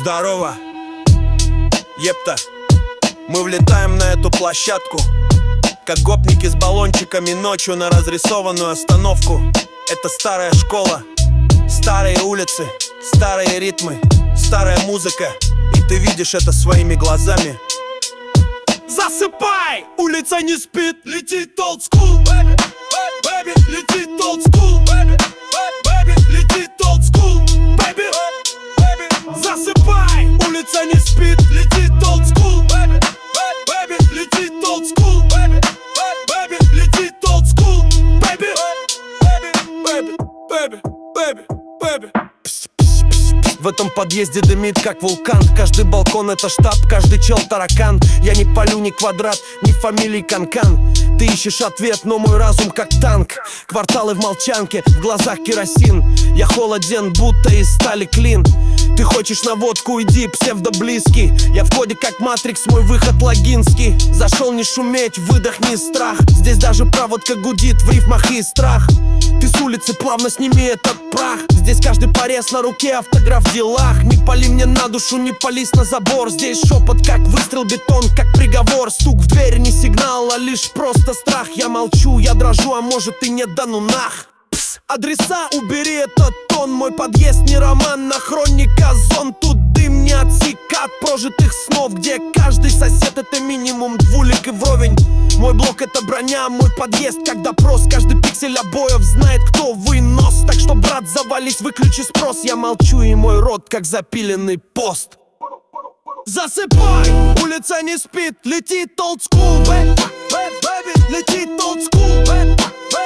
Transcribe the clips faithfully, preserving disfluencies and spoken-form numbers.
Здорово, епта. Мы влетаем на эту площадку, как гопники с баллончиками ночью на разрисованную остановку. Это старая школа, старые улицы, старые ритмы, старая музыка. И ты видишь это своими глазами. Засыпай! Улица не спит, летит old school, baby, baby, летит old school, baby, baby, летит old school, baby, baby. Засыпай! Улица не спит, летит old school, baby, baby, летит old school, baby, baby, летит old school, baby, baby, baby, baby, baby. В этом подъезде дымит как вулкан. Каждый балкон это штаб, каждый чел таракан. Я не палю ни квадрат, ни фамилий Канкан. Ты ищешь ответ, но мой разум как танк. Кварталы в молчанке, в глазах керосин. Я холоден, будто из стали клин. Ты хочешь на водку, иди, псевдоблизкий. Я в коде как Матрикс, мой выход логинский. Зашел не шуметь, выдохни страх. Здесь даже проводка гудит в рифмах и страх. Ты с улицы плавно сними этот прах. Здесь каждый порез на руке, автограф в делах. Не пали мне на душу, не пались на забор. Здесь шепот как выстрел, бетон как приговор. Стук в дверь не сигнал, а лишь просто страх. Я молчу, я дрожу, а может и нет, да ну нах. Пс, адреса убери этот тон. Мой подъезд не роман, на хроника зон. Тут дым не отсека от прожитых снов, где каждый сосед это минимум двулик и вровень. Мой блок это броня, мой подъезд как допрос. Каждый пиксель обоев знает, кто вынос. Так что, брат, завались, выключи спрос. Я молчу, и мой рот как запиленный пост. Засыпай! Улица не спит, летит old school, baby, baby, летит old school, baby,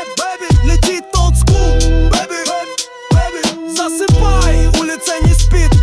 baby, летит old school, baby, baby. Засыпай! Улица не спит,